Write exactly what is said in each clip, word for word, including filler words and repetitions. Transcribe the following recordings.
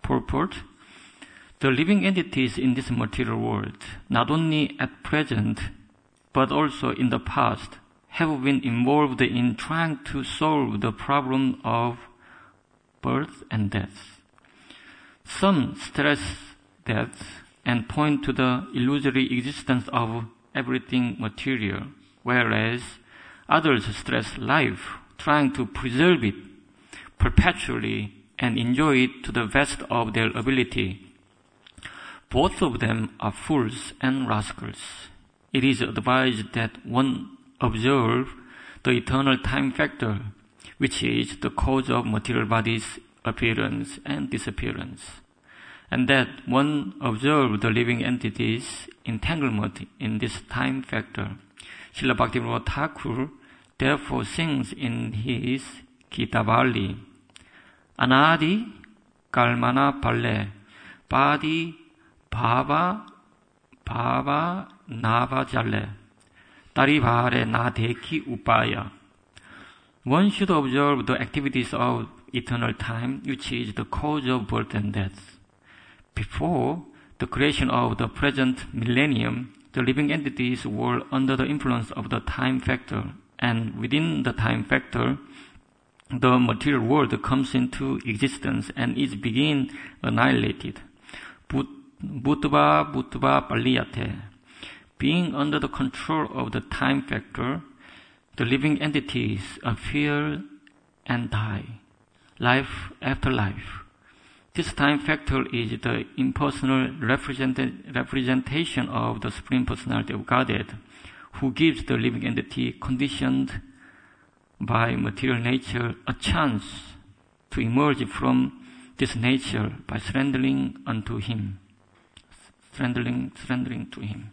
purport, the living entities in this material world, not only at present, but also in the past, have been involved in trying to solve the problem of birth and death. Some stress death and point to the illusory existence of everything material, whereas others stress life, trying to preserve it perpetually and enjoy it to the best of their ability. Both of them are fools and rascals. It is advised that one observe the eternal time factor, which is the cause of material bodies' appearance and disappearance, and that one observe the living entities' entanglement in this time factor. Srila Bhaktivinoda Thakur therefore sings in his Gita-vali, Anadi Kalmana Palle Padi Bhava Bhava Nava Jalle Tarivare Nadeki Upaya. One should observe the activities of eternal time, which is the cause of birth and death. Before the creation of the present millennium, the living entities were under the influence of the time factor, and within the time factor, the material world comes into existence and is being annihilated. Bhutva Bhutva Paliyate. Being under the control of the time factor, the living entities appear and die, life after life. This time factor is the impersonal represent- representation of the Supreme Personality of Godhead, who gives the living entity conditioned by material nature a chance to emerge from this nature by surrendering unto Him, surrendering, surrendering to Him.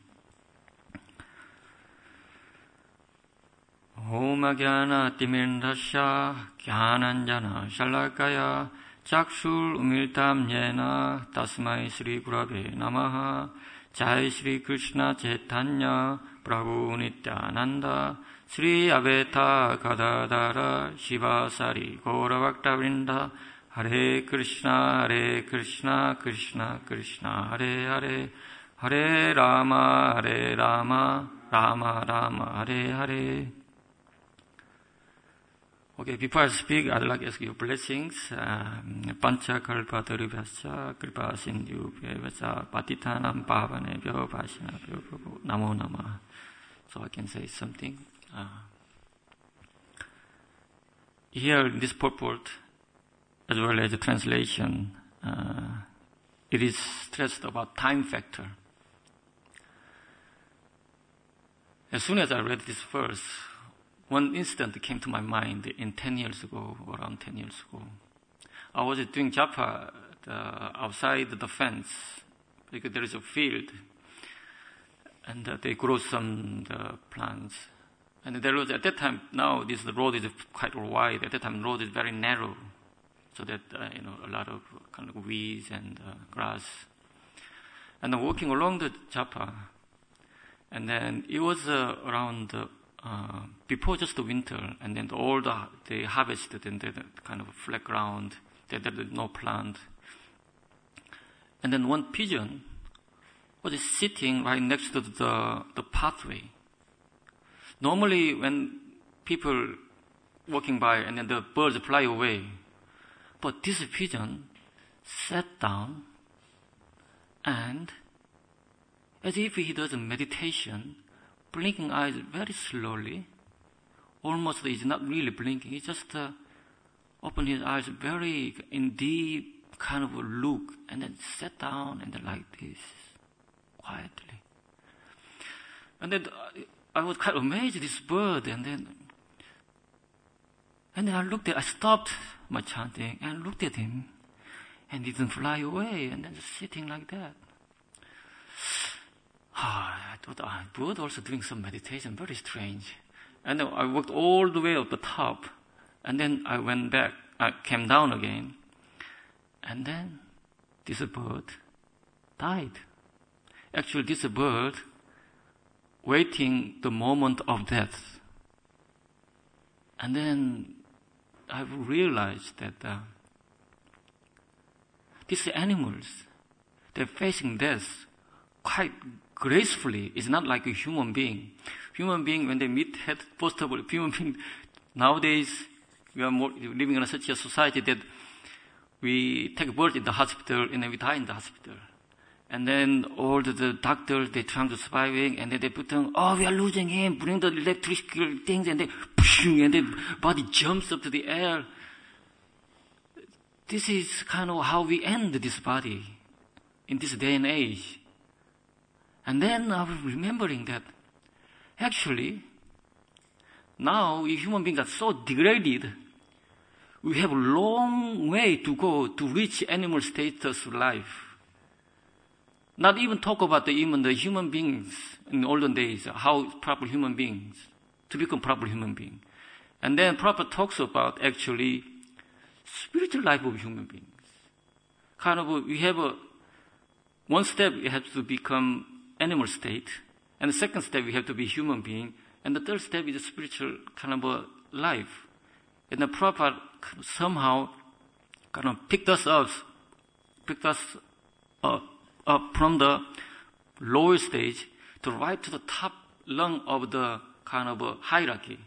Om Jnana Timirandasya Jnananjana Shalakaya Chakshur Umiltam Yena Tasmai Sri Gurave Namaha. Jai Sri Krishna Chaitanya Prabhu Nityananda Sri Advaita Gadadhara Shivasari Gauravakta Vrinda. Hare Krishna Hare Krishna Krishna Krishna Hare Hare Hare Rama Hare Rama Rama Rama Hare Hare. Okay, before I speak, I'd like to ask you blessings. Pancha kalpa tarubhyascha kripa sindhu bhyavasa patitanam pavanebhyo vaishnavabhyo namo namah. So I can say something. Uh, here in this purport, as well as the translation, uh, it is stressed about time factor. As soon as I read this verse, one instant came to my mind in ten years ago, around ten years ago. I was doing japa the, outside the fence, because there is a field, and uh, they grow some the plants. And there was, at that time, now this the road is quite wide. At that time, the road is very narrow, so that, uh, you know, a lot of kind of weeds and uh, grass. And I'm walking along the japa, and then it was uh, around uh, Uh, before just the winter, and then all the, they harvested and they kind of flat ground, there was no plant. And then one pigeon was sitting right next to the, the pathway. Normally when people walking by and then the birds fly away, but this pigeon sat down and as if he does a meditation, blinking eyes very slowly, almost he's not really blinking, he just uh, opened his eyes very in deep kind of a look, and then sat down and then like this, quietly. And then I was quite amazed, this bird, and then and then I looked at, I stopped my chanting and looked at him, and he didn't fly away, and then just sitting like that. Ah, I thought, ah, bird also doing some meditation, very strange. And then I walked all the way up the top, and then I went back, I came down again, and then this bird died. Actually, this bird waiting the moment of death. And then I realized that uh, these animals, they're facing death quite gracefully. It's not like a human being. Human being, when they meet death, first of all, human being, nowadays, we are more, living in such a society that we take birth in the hospital and then we die in the hospital. And then all the, the doctors, they trying to surviving, and then they put on, oh, we are losing him, bring the electrical things, and then, and then body jumps up to the air. This is kind of how we end this body in this day and age. And then I was remembering that actually, now human beings are so degraded, we have a long way to go to reach animal status of life. Not even talk about the, even the human beings in olden days, how proper human beings, to become proper human being. And then Prabhupada talks about actually spiritual life of human beings. Kind of, a, we have a, one step we have to become animal state, and the second step we have to be human being, and the third step is a spiritual kind of a life. And the Prabhupada somehow kind of picked us up, picked us up, up from the lower stage to right to the top rung of the kind of a hierarchy.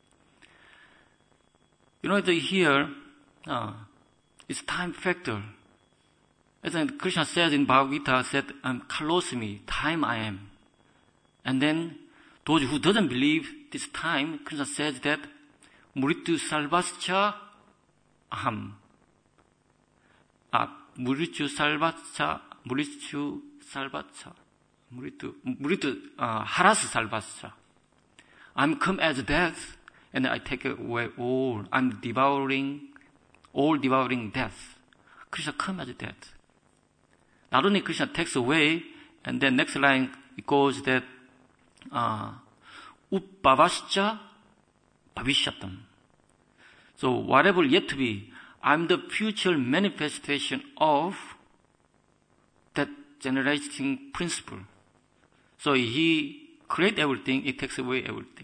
You know, the here, uh, it's time factor. As Krishna says in Bhagavad Gita, said, I'm kalosmi, time I am. And then those who doesn't believe this time, Krishna says that mritu salvascha aham. Ah, mritu salvascha, mritu salvascha, mritu, mritu, uh, haras salvascha. I'm come as death, and I take away all. I'm devouring, all devouring death. Krishna come as death. Not only Krishna takes away, and then next line it goes that uh, uppavascha bhavishatam. So whatever yet to be, I'm the future manifestation of that generating principle. So he creates everything, he takes away everything.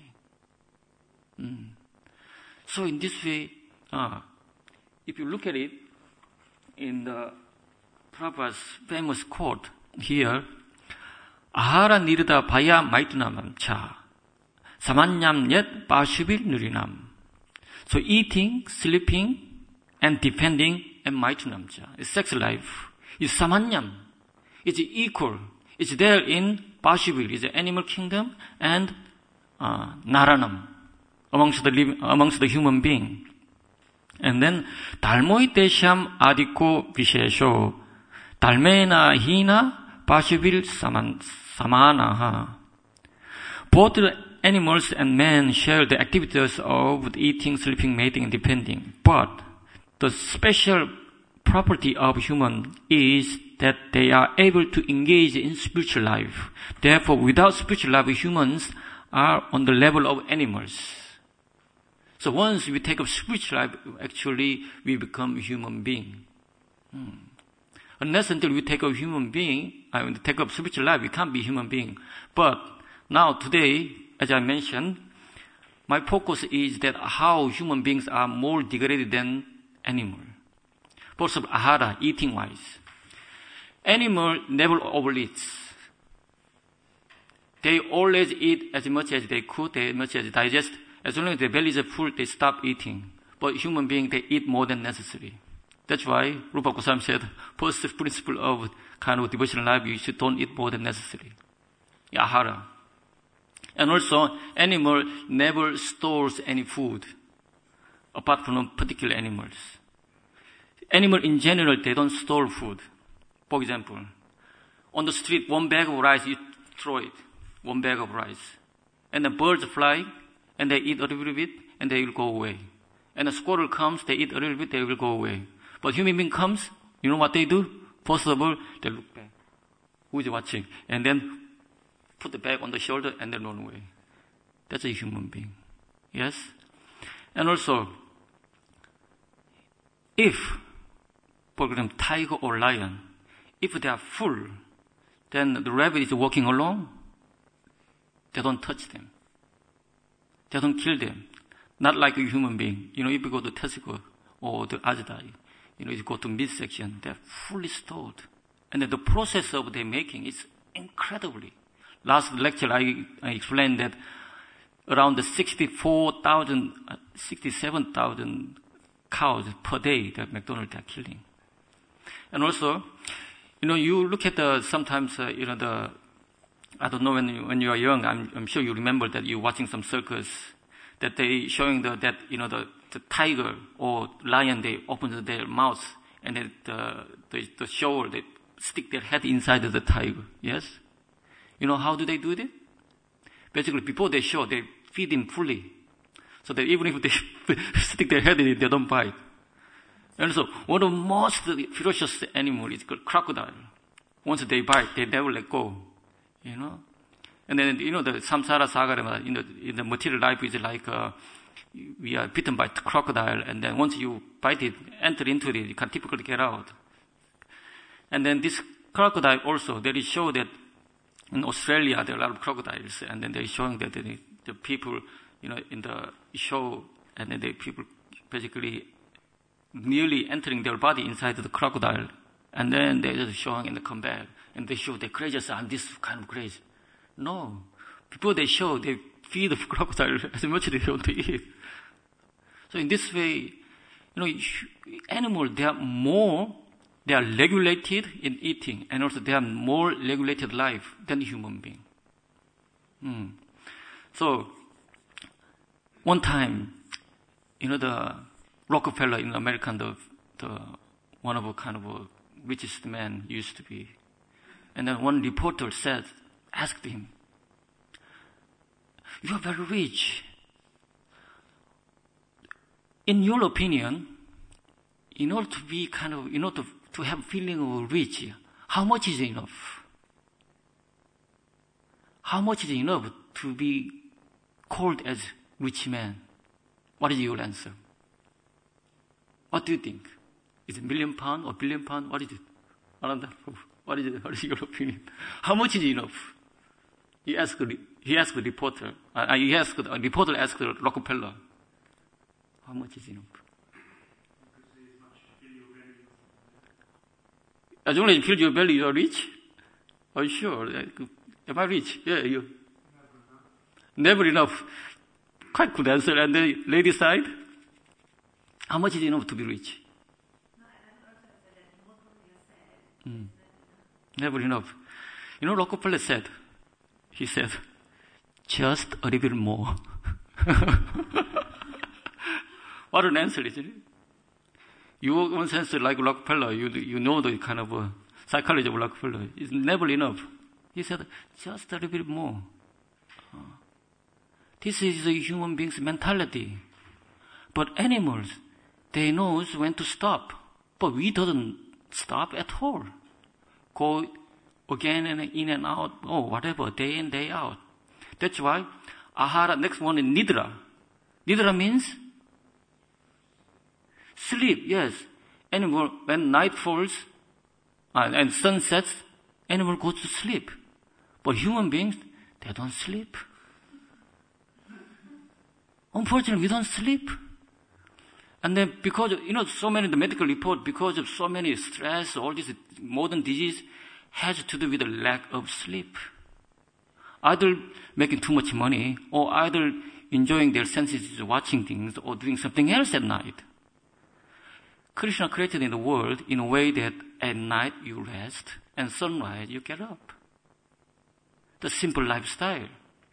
Mm. So in this way, uh, if you look at it in the Prabhupada's famous quote here, ahara nirda bhaya maitunamam cha samanyam yet pashubir nurinam. So eating, sleeping, and depending, and maitunam cha, sex life, is samanyam. It's equal. It's there in pashubir, it's the animal kingdom, and uh, naranam, amongst the living, amongst the human being. And then dalmoi tesham adiko vishesho dalmena hina pashubir saman samanaha. Both animals and men share the activities of eating, sleeping, mating, and depending. But the special property of human is that they are able to engage in spiritual life. Therefore, without spiritual life, humans are on the level of animals. So once we take up spiritual life, actually we become a human being. Hmm. Unless until we take up human being, I mean, take up spiritual life, we can't be human being. But now today, as I mentioned, my focus is that how human beings are more degraded than animal. First of all, ahara, eating wise. Animal never overeats. They always eat as much as they could, as much as they digest. As long as their belly is full, they stop eating. But human beings, they eat more than necessary. That's why Rupa Goswami said, first principle of kind of devotional life, you should don't eat more than necessary. Ahara. And also, animal never stores any food, apart from particular animals. Animal in general, they don't store food. For example, on the street, one bag of rice, you throw it. One bag of rice. And the birds fly, and they eat a little bit, and they will go away. And the squirrel comes, they eat a little bit, they will go away. But human being comes, you know what they do? First of all, they look back. Who is watching? And then put the bag on the shoulder and then run away. That's a human being. Yes? And also, if, for example, tiger or lion, if they are full, then the rabbit is walking along, they don't touch them. They don't kill them. Not like a human being. You know, if you go to Tesco or the Ajda, you know, you go to midsection, they're fully stored. And then the process of their making is incredibly. Last lecture I, I explained that around the sixty-four thousand, uh, sixty-seven thousand cows per day that McDonald's are killing. And also, you know, you look at the, sometimes, uh, you know, the, I don't know when you, when you are young, I'm, I'm sure you remember that you're watching some circus, that they showing the, that, you know, the, the tiger or lion, they open their mouth and then the, the, the show, they stick their head inside of the tiger. Yes? You know how do they do it? Basically, before they show, they feed him fully. So that even if they stick their head in it, they don't bite. And so, one of the most ferocious animals is called crocodile. Once they bite, they never let go. You know? And then, you know, the samsara saga, in the, in the material life is like, uh, we are bitten by crocodile, and then once you bite it, enter into it, you can typically get out. And then this crocodile also, they show that in Australia, there are a lot of crocodiles, and then they're showing that the, the people, you know, in the show, and then the people basically merely entering their body inside the crocodile, and then they're just showing and they come back, and they show the craziest and this kind of crazy. No. Before they show, they feed the crocodile as much as they want to eat. So in this way, you know, animals, they are more, they are regulated in eating, and also they have more regulated life than human being. Mm. So, one time, you know, the Rockefeller in America, the, the one of a kind of a richest man used to be. And then one reporter said, asked him, "You are very rich. In your opinion, in order to be kind of, in order to, to have feeling of rich, how much is enough? How much is enough to be called as rich man?" What is your answer? What do you think? Is it a million pound or billion pound? What is it? What is it? What is your opinion? How much is enough? He asked. He asked the reporter. Uh, he asked. A reporter asked Rockefeller, "How much is enough?" As long as you feel your belly, you are rich. Are you sure? Am I rich? Yeah, you. Never enough. Never enough. Quite good answer. And the lady side, how much is enough to be rich? Mm. Never enough. You know, Rockefeller said, he said, just a little bit more. What an answer, isn't it? You, in one sense, like Rockefeller, you, you know the kind of uh, psychology of Rockefeller. It's never enough. He said, just a little bit more. Uh, this is the human being's mentality. But animals, they know when to stop. But we don't stop at all. Go again and in and out, oh, whatever, day in, day out. That's why ahara, next one is nidra. Nidra means sleep, yes. Animal, when night falls uh, and sun sets, animal goes to sleep. But human beings, they don't sleep. Unfortunately, we don't sleep. And then because, of, you know, so many, the medical report, because of so many stress, all this modern disease has to do with the lack of sleep. Either making too much money, or either enjoying their senses, watching things, or doing something else at night. Krishna created in the world in a way that at night you rest, and sunrise you get up. The simple lifestyle.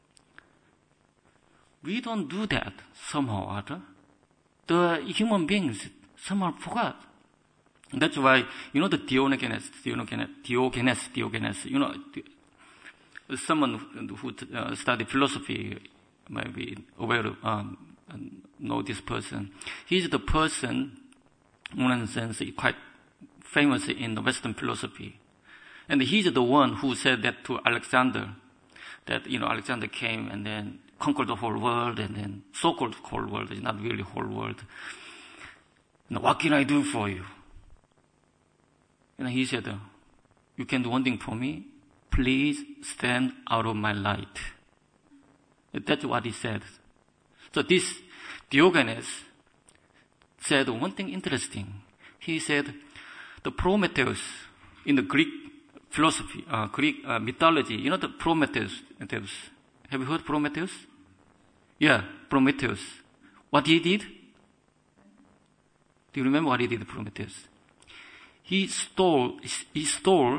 We don't do that somehow or other. The human beings somehow forgot. That's why, you know, the Diogenes, Diogenes, Diogenes, Diogenes, you know, someone who uh, studied philosophy might be aware of, um, know this person. He's the person, in one sense, quite famous in the Western philosophy. And he's the one who said that to Alexander, that, you know, Alexander came and then conquered the whole world, and then so-called whole world, is not really whole world. You know, what can I do for you? And he said, you can do one thing for me. Please stand out of my light. That's what he said. So this Diogenes said one thing interesting. He said, the Prometheus in the Greek philosophy, uh, Greek uh, mythology, you know the Prometheus, Prometheus. Have you heard Prometheus? Yeah, Prometheus. What he did? Do you remember what he did, Prometheus? He stole, he stole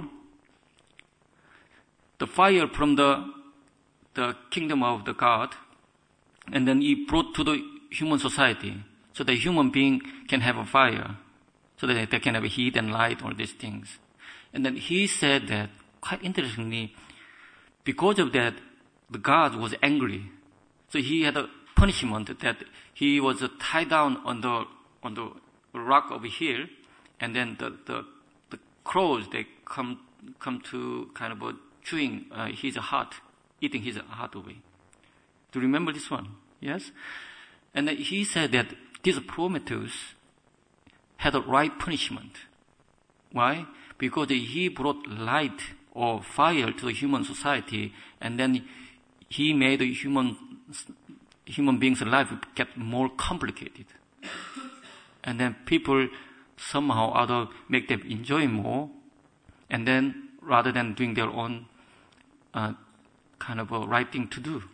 the fire from the, the kingdom of the God, and then he brought to the human society, so the human being can have a fire, so that they can have heat and light, all these things. And then he said that, quite interestingly, because of that, the God was angry. So he had a punishment that he was tied down on the on the rock over here, and then the the, the crows, they come come to kind of a chewing uh, his heart, eating his heart away. Do you remember this one? Yes? And then he said that this Prometheus had a right punishment. Why? Because he brought light or fire to the human society, and then he made the human human beings' life get more complicated. And then people somehow or other make them enjoy more, and then rather than doing their own uh, kind of a right thing to do.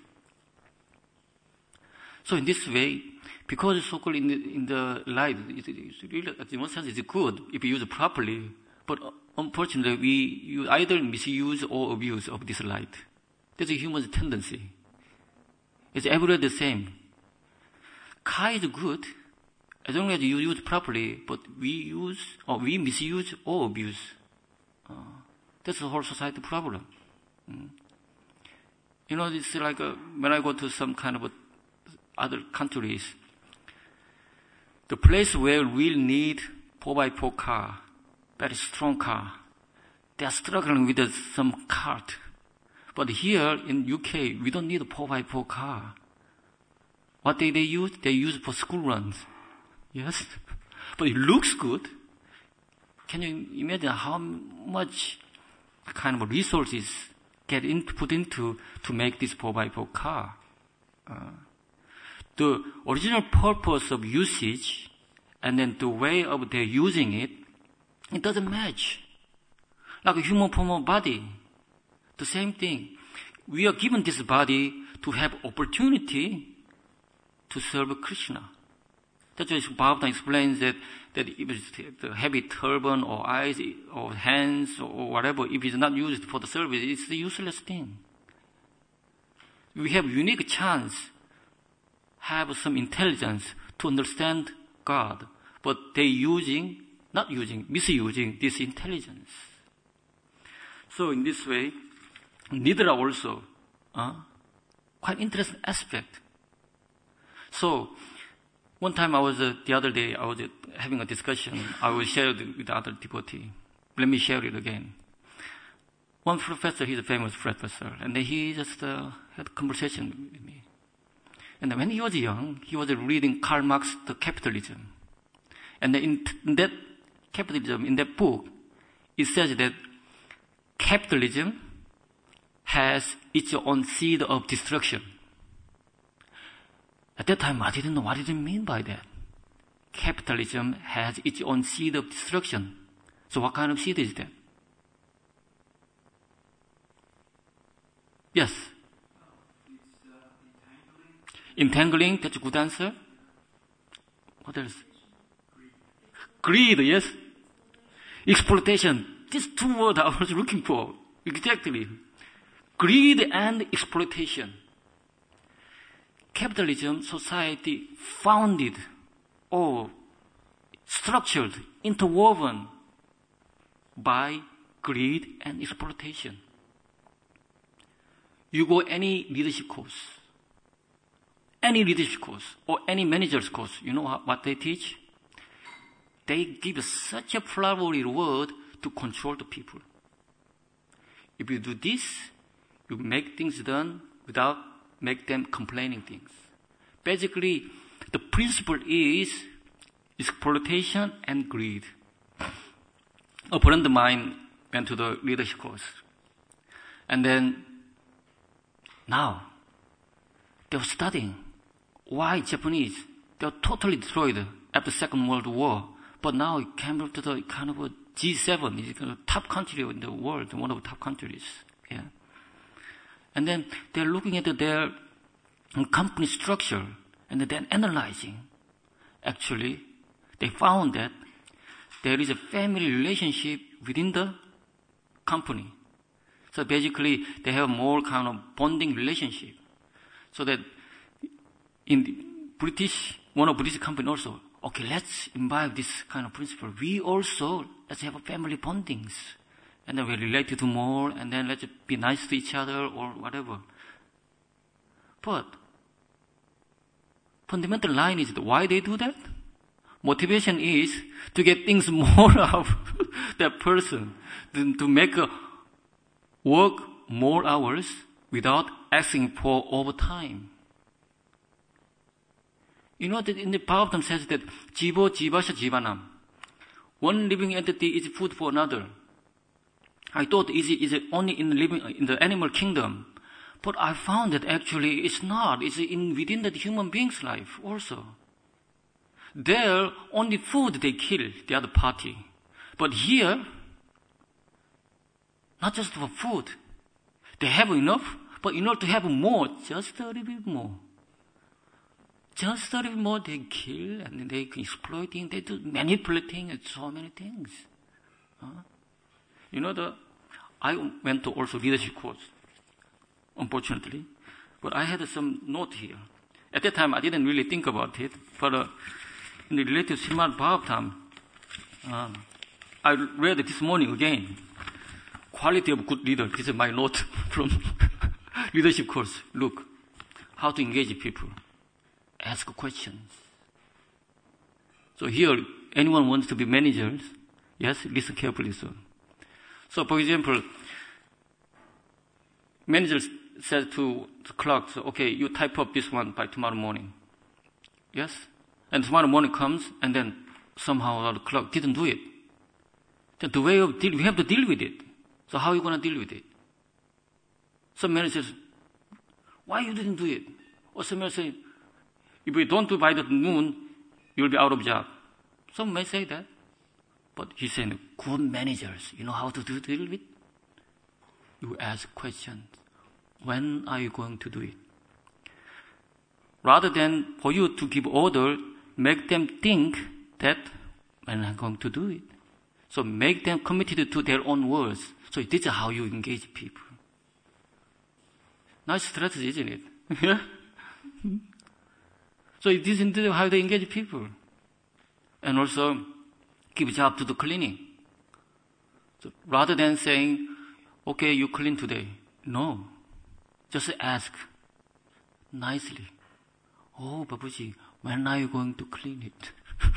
So in this way, because it's so-called in the, in the life, it's, it's really, in one sense, it's good if you use it properly. But unfortunately, we you either misuse or abuse of this light. That's a human tendency. It's everywhere the same. Car is good as long as you use it properly, but we use or we misuse or abuse. Uh, that's the whole society problem. Mm. You know, it's like a, when I go to some kind of a, other countries, the place where we need four by four car, very strong car, they are struggling with uh, some cart. But here in U K, we don't need a four by four car. What they, they use? They use for school runs. Yes? But it looks good. Can you imagine how much kind of resources get in, put into to make this four by four car? Uh, the original purpose of usage and then the way of their using it, it doesn't match. Like a human form of body. The same thing. We are given this body to have opportunity to serve Krishna. That's why Bhagavatam explains that, that if it's the heavy turban or eyes or hands or whatever, if it's not used for the service, it's a useless thing. We have unique chance, have some intelligence to understand God, but they using, not using, misusing this intelligence. So in this way, Nidra also, uh, quite interesting aspect. So, one time I was, uh, the other day, I was uh, having a discussion. I will share it with the other devotee. Let me share it again. One professor, he's a famous professor, and then he just uh, had a conversation with me. And then when he was young, he was uh, reading Karl Marx, The Capitalism. And then in, in that capitalism, in that book, it says that capitalism has its own seed of destruction. At that time, I didn't know what did it mean by that. Capitalism has its own seed of destruction. So what kind of seed is that? Yes. It's uh, entangling. Entangling, that's a good answer. What else? Greed. Greed, yes. Exploitation. These two words I was looking for. Exactly. Greed and exploitation. Capitalism society founded or structured, interwoven by greed and exploitation. You go any leadership course, any leadership course or any manager's course, you know what they teach? They give such a flowery word to control the people. If you do this, you make things done without make them complaining things. Basically, the principle is exploitation and greed. A friend of mine went to the leadership course. And then, now, they were studying why Japanese, they were totally destroyed after the Second World War But now it came up to the kind of a G seven, it's kind of top country in the world, one of the top countries. Yeah. And then they're looking at their company structure and then analyzing. Actually, they found that there is a family relationship within the company. So basically, they have more kind of bonding relationship. So that in the British, one of British company also, okay, let's imbibe this kind of principle. We also, let's have a family bondings. And then we relate to more, and then let's be nice to each other or whatever. But fundamental line is why they do that? Motivation is to get things more out of that person, to, to make a work more hours without asking for overtime. You know that in the Bhagavatam says that jivo jivasya jivanam. One living entity is food for another. I thought is it is it only in the living in the animal kingdom, but I found that actually it's not. It's in within the human being's life also. There, only food they kill the other party, but here, not just for food, they have enough, but in order to have more, just a little bit more. Just a little bit more, they kill and they exploiting, they do manipulating and so many things. Huh? You know, the I went to also leadership course, unfortunately, but I had some note here. At that time, I didn't really think about it, but uh, in the related Srimad Bhagavatam, um, I read it this morning again. Quality of good leader. This is my note from leadership course. Look, how to engage people. Ask questions. So here, anyone wants to be managers, yes, listen carefully, so. So, for example, manager says to the clerk, so, okay, you type up this one by tomorrow morning. Yes? And tomorrow morning comes, and then somehow the clerk didn't do it. Then the way of deal, we have to deal with it. So how are you going to deal with it? Some manager says, why you didn't do it? Or some manager says, if you don't do by the noon, you'll be out of job. Some may say that. But he's saying, good managers, you know how to do, deal with it? You ask questions. When are you going to do it? Rather than for you to give order, make them think that when I'm going to do it. So make them committed to their own words. So this is how you engage people. Nice strategy, isn't it? Yeah? So this is how they engage people. And also give job to the cleaning. So rather than saying, okay, you clean today. No. Just ask nicely. Oh, Babuji, when are you going to clean it?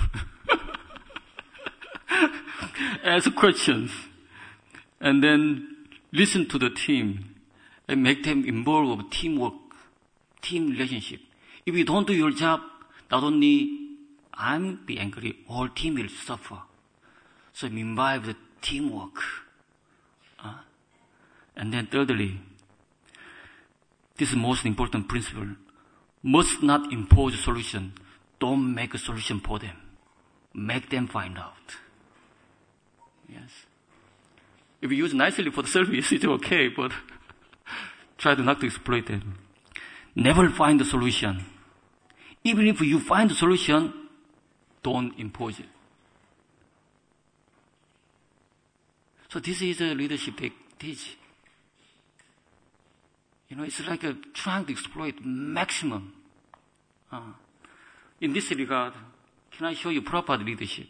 Ask questions. And then listen to the team. And make them involved with teamwork, team relationship. If you don't do your job, not only I'm be angry, whole team will suffer. So imbibe the teamwork. Uh, and then thirdly, this is the most important principle. Must not impose a solution. Don't make a solution for them. Make them find out. Yes. If you use nicely for the service, it's okay, but try to not to exploit them. Never find the solution. Even if you find the solution, don't impose it. So this is a leadership they teach. You know, it's like a trying to exploit maximum. Uh, in this regard, can I show you proper leadership?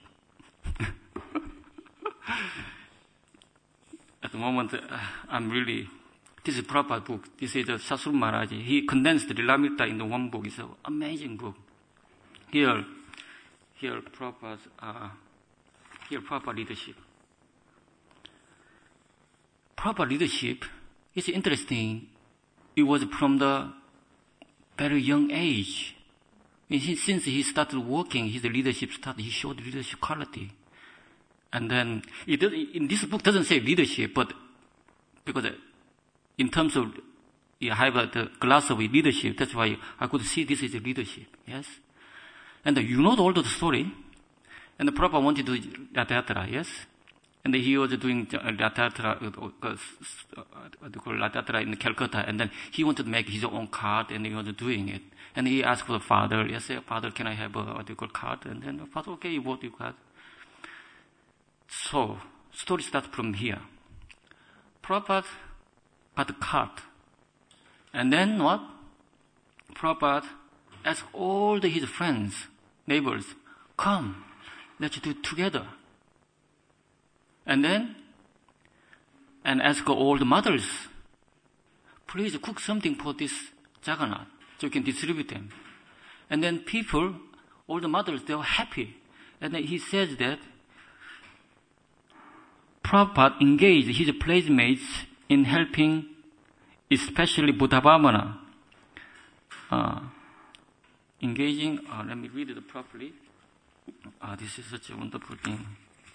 At the moment, uh, I'm really, this is a proper book. This is a Shasru Maharaj. He condensed the Lilamrita into one book. It's an amazing book. Here, here proper, uh, here proper leadership. Proper leadership is interesting. It was from the very young age. Since he started working, his leadership started, he showed leadership quality. And then, it does, in this book doesn't say leadership, but because in terms of, you have the glass of leadership, that's why I could see this is a leadership, yes? And you know all the story. And the Prabhupada wanted to do Ratha-yatra, yes? And he was doing Ratha-yatra, uh, uh, what do you call Ratha-yatra in Calcutta, and then he wanted to make his own card, and he was doing it. And he asked for the father, yes, father, can I have a, what do you call, card? And then the father, okay, you bought your card. So, story starts from here. Prabhupada got the card. And then what? Prabhupada asked all the, his friends, neighbors, come, let's do it together. And then, and ask all the mothers, please cook something for this Jagannath, so you can distribute them. And then people, all the mothers, they were happy. And then he says that Prabhupada engaged his playmates in helping, especially Buddha Vamana. Uh, engaging, uh, let me read it properly. Ah, this is such a wonderful thing.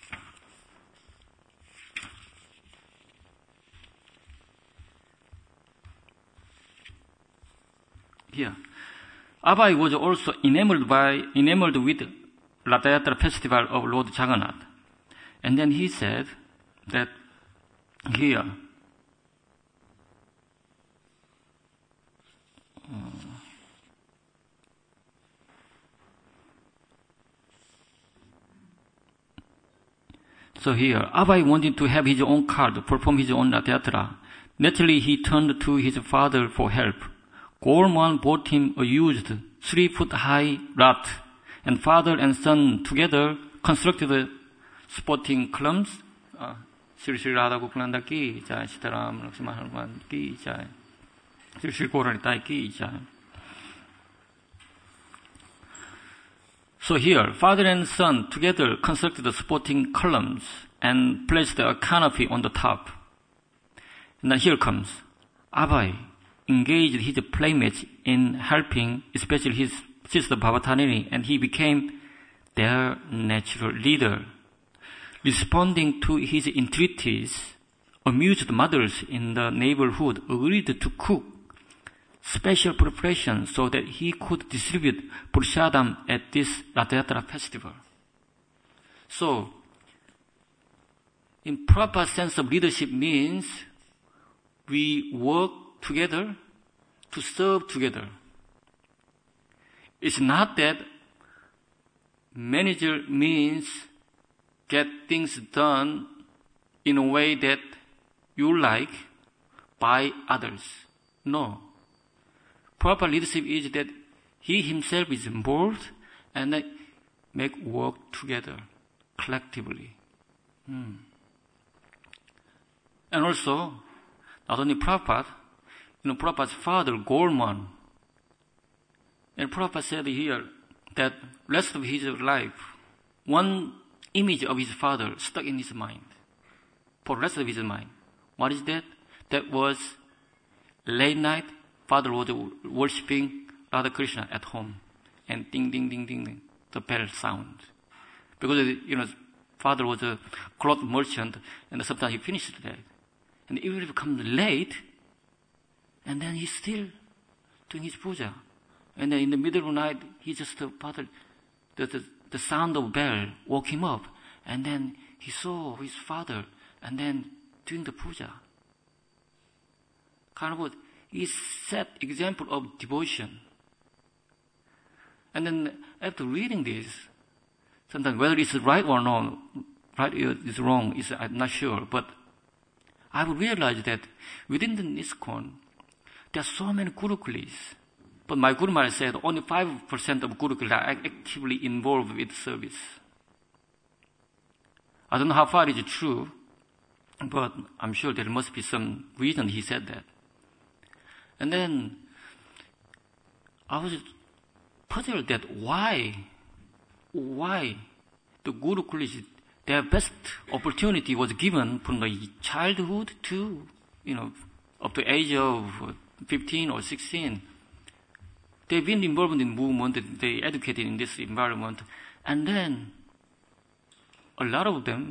Here, Abai was also enamored by, enamored with Ratha-yatra festival of Lord Jagannath. And then he said that here, uh, so here, Abai wanted to have his own card, perform his own Ratha-yatra. Naturally, he turned to his father for help. Gorman bought him a used three-foot-high raft, and father and son together constructed a sporting clubs. Sri Sri Radha Gopalanda ki jai, Sitaram Lakshmana Hanuman ki jai, Sri Sri Gauranitai ki jai. So here, father and son together constructed the sporting columns and placed a canopy on the top. And then here comes Abai engaged his playmates in helping, especially his sister Bhavatanini, and he became their natural leader. Responding to his entreaties, amused mothers in the neighborhood agreed to cook special preparations so that he could distribute prasadam at this Ratha-yatra festival. So, in proper sense of leadership means we work together to serve together. It's not that manager means get things done in a way that you like by others. No. Proper leadership is that he himself is involved and that make work together, collectively. Hmm. And also, not only Prabhupada, you know, Prabhupada's father, Gorman, and Prabhupada said here that rest of his life, one image of his father stuck in his mind, for the rest of his mind. What is that? That was late night, father was worshipping Radha Krishna at home, and ding, ding, ding, ding, ding, the bell sound. Because, you know, father was a cloth merchant, and sometimes he finished that. And even if it comes late, and then he's still doing his puja. And then in the middle of the night, he just, uh, father, the, the, the sound of bell woke him up. And then he saw his father, and then doing the puja. Kind of what he set example of devotion. And then after reading this, sometimes whether it's right or not, right is wrong, is I'm not sure, but I would realize that within the ISKCON, there are so many Gurukulis. But my Guru Maharaj said only five percent of Gurukulis are actively involved with service. I don't know how far it is true, but I'm sure there must be some reason he said that. And then I was puzzled that why, why the Gurukulis, their best opportunity was given from the childhood to, you know, up to age of fifteen or sixteen. They've been involved in movement, they educated in this environment, and then a lot of them,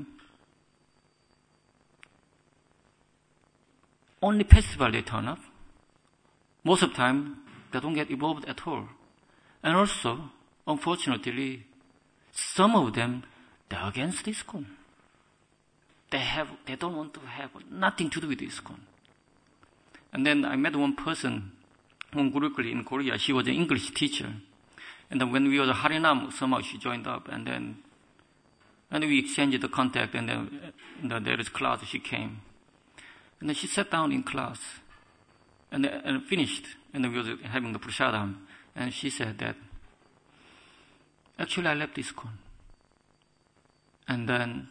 only festival they turn up. Most of the time, they don't get involved at all. And also, unfortunately, some of them they're against ISKCON. They have, they don't want to have nothing to do with ISKCON. And then I met one person, one Guru in Korea. She was an English teacher. And then when we were at Harinam, somehow she joined up. And then, and we exchanged the contact. And then, and then there is class, she came. And then she sat down in class. And, and finished. And then we were having the prasadam. And she said that, actually I left ISKCON. And then,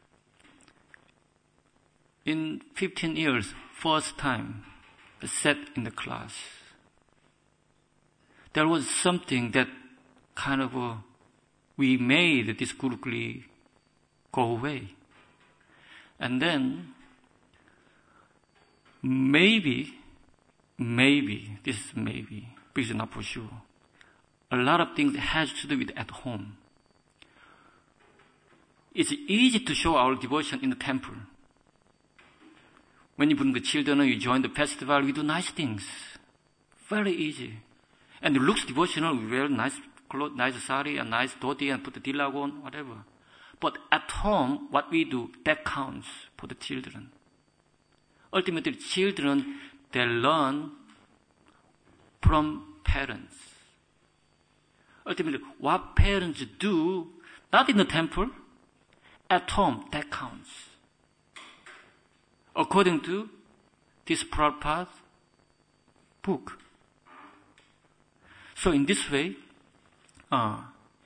in fifteen years, first time, I sat in the class. There was something that kind of, uh, we made this Gurukuli go away. And then, maybe, maybe, this is maybe, because it's not for sure, a lot of things has to do with at home. It's easy to show our devotion in the temple. When you bring the children or you join the festival, we do nice things. Very easy. And it looks devotional. We wear nice clothes, nice sari, and nice dhoti, and put the tilak on, whatever. But at home, what we do, that counts for the children. Ultimately, children, they learn from parents. Ultimately, what parents do, not in the temple, at home, that counts. According to this Prabhupada's book. So in this way, uh,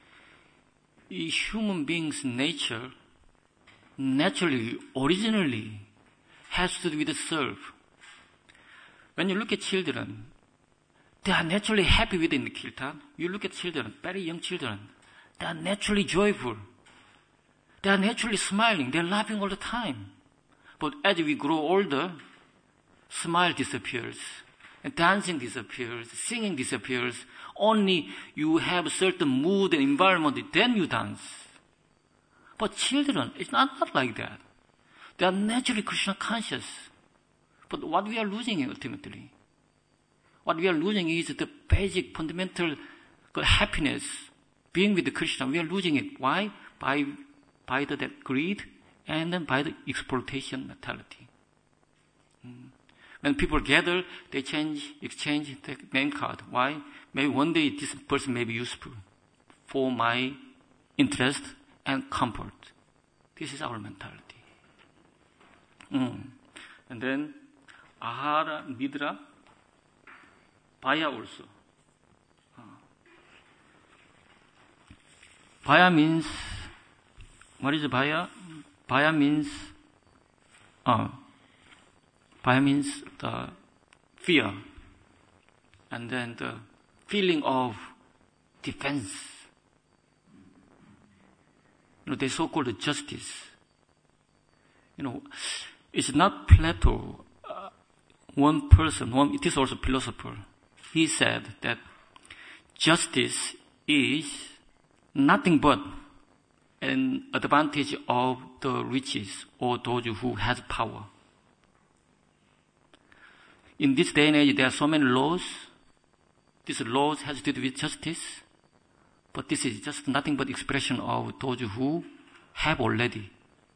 human beings' nature naturally, originally, has to do with the self. When you look at children, they are naturally happy within the kirtan. You look at children, very young children, they are naturally joyful. They are naturally smiling. They are laughing all the time. But as we grow older, smile disappears, and dancing disappears, singing disappears. Only you have a certain mood and environment, then you dance. But children, it's not, not like that. They are naturally Krishna conscious. But what we are losing ultimately, what we are losing is the basic fundamental happiness, being with Krishna. We are losing it. Why? By, by the, that greed, and then by the exploitation mentality. Mm. When people gather, they change, exchange the name card. Why? Maybe one day this person may be useful for my interest and comfort. This is our mentality. Mm. And then, ahara, nidra, bhaya also. Uh. Bhaya means, what is bhaya? Bhaya means, uh, bhaya means the fear, and then the feeling of defense. You know, they so-called justice. You know, it's not Plato. Uh, one person, one, it is also a philosopher. He said that justice is nothing but an advantage of the riches or those who has power. In this day and age, there are so many laws. These laws has to do with justice, but this is just nothing but expression of those who have already.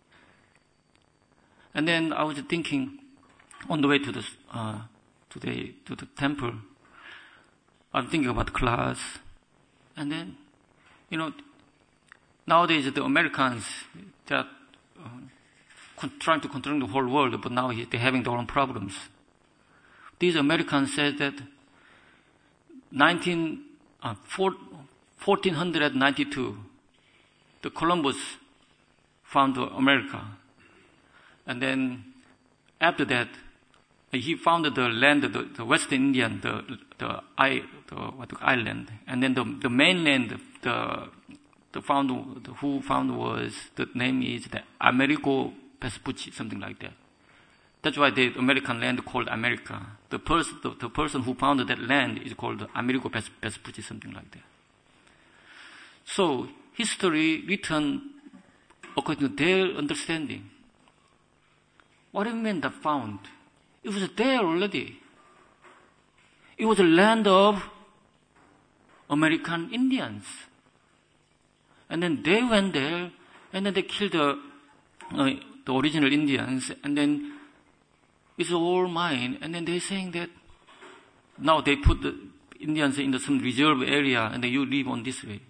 And then I was thinking, on the way to the uh, to the to the temple, I'm thinking about class, and then, you know, nowadays the Americans, they are uh, con- trying to control the whole world, but now they're having their own problems. These Americans said that nineteen, uh, fourteen ninety-two, the Columbus found America. And then after that, he founded the land, the, the Western Indian, the the, I, the what the island, and then the the mainland, the the founder, the, who found was, the name is the Amerigo Vespucci, something like that. That's why the American land called America. The person, the, the person who founded that land is called Amerigo Vespucci, something like that. So history written according to their understanding. What do you mean that found? It was there already. It was a land of American Indians. And then they went there And then they kill the, uh, the original Indians, and then it's all mine. And then they're saying that now they put the Indians in the, some reserve area, and then you live on this way.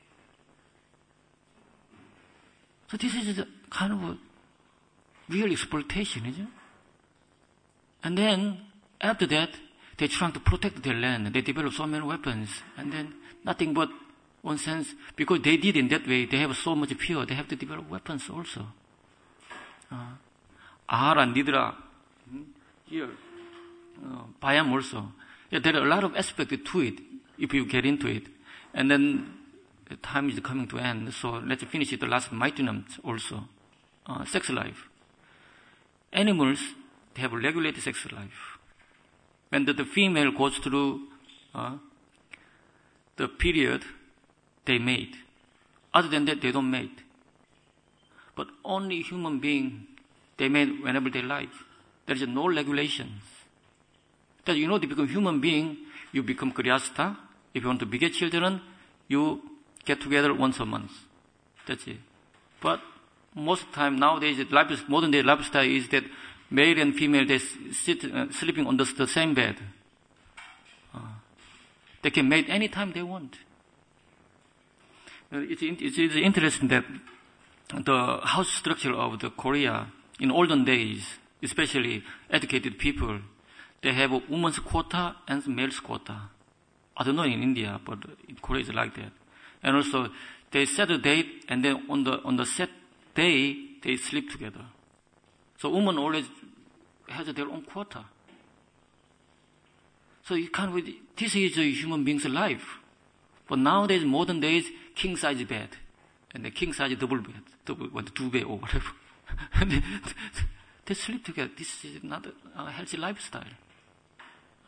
So this is a kind of a real exploitation, isn't it? And then after that, they're trying to protect their land. They develop so many weapons, and then nothing but one sense, because they did in that way, they have so much fear, they have to develop weapons also. Uh, Ahara, Nidra, here, uh, Bayam also. Yeah, there are a lot of aspects to it, if you get into it. And then the time is coming to end, so let's finish it, the last Maitunam also. Uh, sex life. Animals, they have a regulated sex life. When the, the female goes through uh, the period, they mate. Other than that, they don't mate. But only human being, they mate whenever they like. There is no regulations. That you know, to become human being, you become Grihastha. If you want to beget children, you get together once a month. That's it. But most of the time nowadays, life, modern day lifestyle is that male and female, they sit uh, sleeping on the, the same bed. Uh, they can mate anytime they want. Uh, it's, it's, it's interesting that the house structure of the Korea in olden days, especially educated people, they have a woman's quota and male's quota. I don't know in India, but in Korea it's like that. And also, they set a date, and then on the on the set day, they sleep together. So woman always has their own quota. So you can't really, this is a human being's life. But nowadays, modern days, king size bed, and the king size double bed, double, what, two bed or whatever. they, they sleep together. This is not a, a healthy lifestyle. Uh,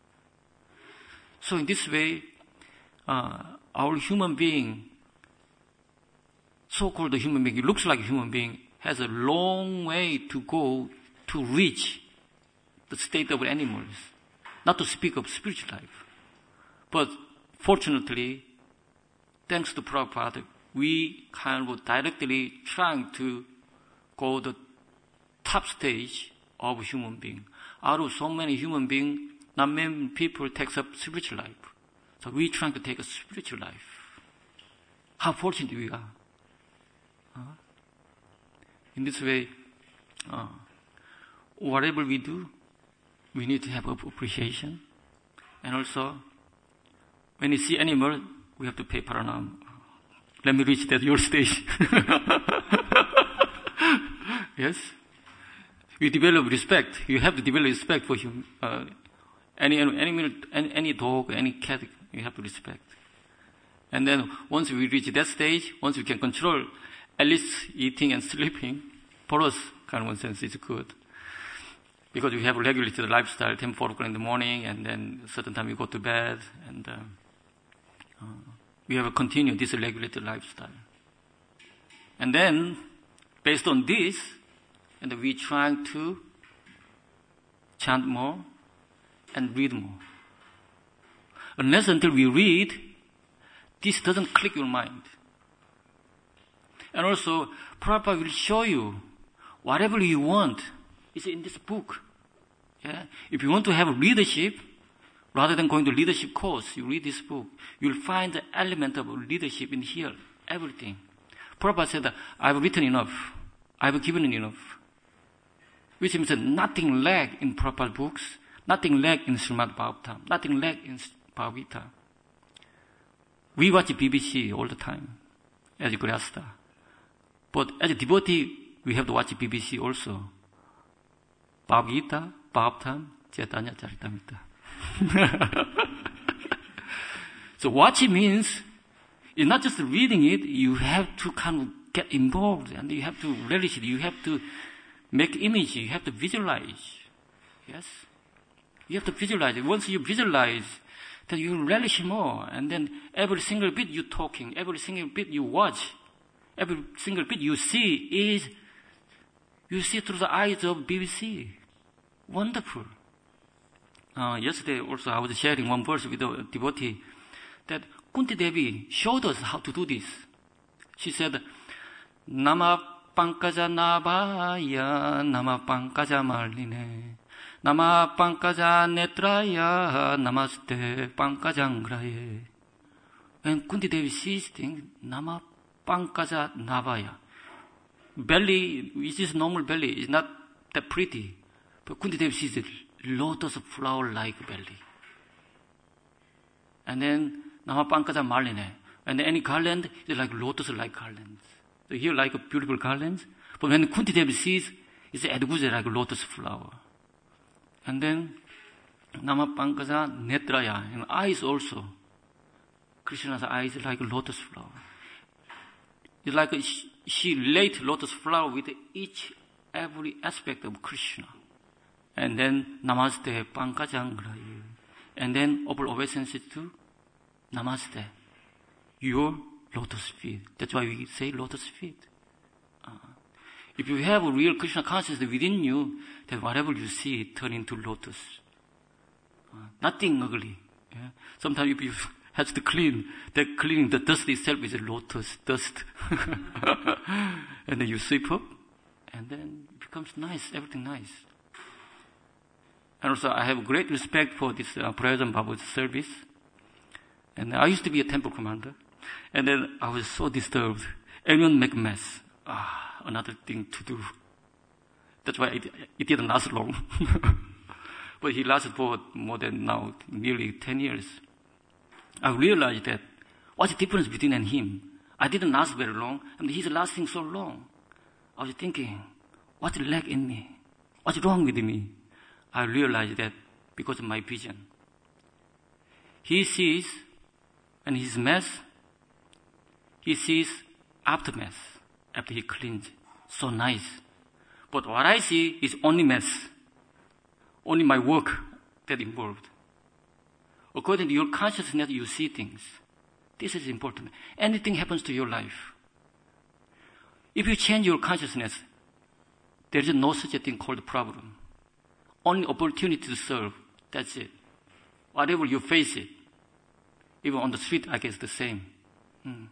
so in this way, uh, our human being, so-called human being, it looks like a human being, has a long way to go to reach the state of animals. Not to speak of spiritual life. But fortunately, thanks to Prabhupada, we kind of directly trying to go the top stage of human being. Out of so many human beings, not many people takes up spiritual life. So we trying to take a spiritual life. How fortunate we are. Uh, in this way, uh, whatever we do, we need to have appreciation. And also, when you see animal, we have to pay paranam. Let me reach that your stage. Yes? We develop respect. You have to develop respect for hum, uh, any animal, any, any dog, any cat, you have to respect. And then once we reach that stage, once we can control at least eating and sleeping, for us, kind of one sense, it's good. Because we have a regulated lifestyle, ten, four o'clock in the morning, and then a certain time we go to bed, and uh, uh, we have a continued this regulated lifestyle. And then, based on this, and we trying to chant more and read more. Unless until we read, this doesn't click your mind. And also, Prabhupada will show you whatever you want is in this book. Yeah? If you want to have leadership, rather than going to leadership course, you read this book. You'll find the element of leadership in here, everything. Prabhupada said that I've written enough. I've given enough. Which means that nothing lack in Prabhupada books, nothing lack in Srimad Bhagavatam, nothing lack in Bhagavad Gita. We watch B B C all the time as a Grihastha. But as a devotee, we have to watch B B C also. Bhagavad Gita, Bhagavatam, Chaitanya Charitamrita. So watching means, it's not just reading it, you have to kind of get involved, and you have to relish it, you have to make image, you have to visualize. Yes? You have to visualize it. Once you visualize, then you relish more, and then every single bit you're talking, every single bit you watch, every single bit you see is, you see through the eyes of B B C. Wonderful. Uh, yesterday also I was sharing one verse with a devotee that Kunti Devi showed us how to do this. She said, Nama Pankaja Nabaya, Nama Pankaja Marline, Nama Pankaja Netraya, Namaste Pankajangraye. When Kunti Devi sees things, Nama Pankaja Nabaya. Belly, which is normal belly, is not that pretty. But Kunti Devi sees a lotus flower-like belly. And then Nama Pankaja Marline. And any garland is like lotus-like garlands. So here like a beautiful garlands. But when Kunti Devi sees, it's Edguja like a lotus flower. And then Nama Pankaja Netraya, and eyes also. Krishna's eyes like a lotus flower. It's like a, she laid lotus flower with each, every aspect of Krishna. And then Namaste Pankajangraye. And then upper obeisance to Namaste, your lotus feet. That's why we say lotus feet. Uh, if you have a real Krishna consciousness within you, then whatever you see turn into lotus. Uh, nothing ugly. Yeah? Sometimes if you have to clean, that cleaning the dust itself is a lotus dust. And then you sweep up, and then it becomes nice, everything nice. And also I have great respect for this uh, Prayojan Baba's service. And I used to be a temple commander. And then I was so disturbed. Everyone make a mess. Ah, another thing to do. That's why it, it didn't last long. But he lasted for more than now, nearly ten years. I realized that what's the difference between and him? I didn't last very long, and he's lasting so long. I was thinking, what's lack in me? What's wrong with me? I realized that because of my vision. He sees, and his mess, he sees aftermath after he cleans. So nice. But what I see is only mess. Only my work that involved. According to your consciousness, you see things. This is important. Anything happens to your life. If you change your consciousness, there is no such a thing called problem. Only opportunity to serve. That's it. Whatever you face it. Even on the street, I guess the same. Hmm.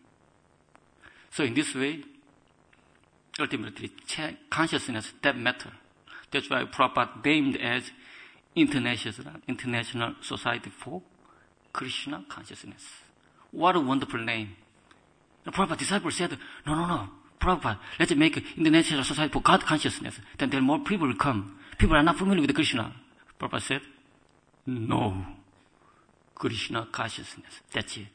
So in this way, ultimately, consciousness, that matter. That's why Prabhupada named as International, International Society for Krishna Consciousness. What a wonderful name. The Prabhupada disciples said, no, no, no, Prabhupada, let's make an International Society for God Consciousness. Then there more people will come. People are not familiar with Krishna. Prabhupada said, no. Krishna consciousness. That's it.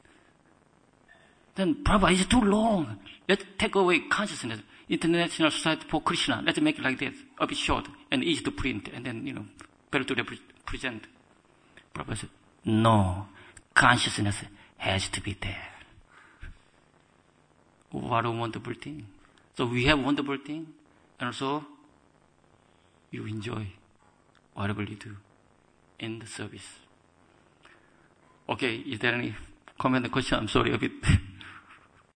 Then Prabhupada is too long. Let's take away consciousness. International Society for Krishna. Let's make it like this. A bit short and easy to print and then, you know, better to represent. Prabhupada said, no. Consciousness has to be there. What a wonderful thing. So we have wonderful thing, and also you enjoy whatever you do in the service. Okay, is there any comment or question? I'm sorry, a bit